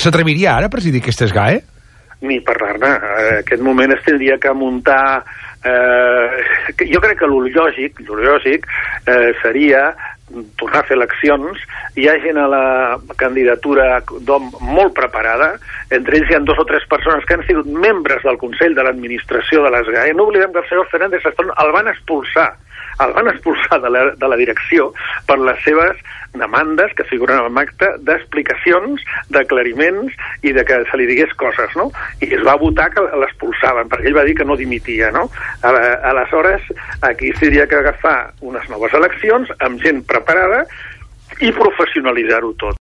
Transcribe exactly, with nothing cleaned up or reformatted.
s'atreviria ara a presidir aquest SGAE? Ni parlar-ne. En aquest moment es tindria que muntar... Eh, jo crec que el lògic, el lògic eh, seria tornar a fer eleccions. Hi ha gent a la candidatura d'O M molt preparada, entre ells hi ha dos o tres persones que han sigut membres del Consell de l'Administració de l'SGAE. No oblidem que el senyor Fernández Sastron el van expulsar, el van expulsar de la, de la direcció per les seves demandes que figuren en acte d'explicacions, d'aclariments i de que se li digués coses, no? I es va votar que l'expulsaven, perquè ell va dir que no dimitia, no? Aleshores, aquí s'hauria que agafar unes noves eleccions amb gent preparada i professionalitzar-ho tot.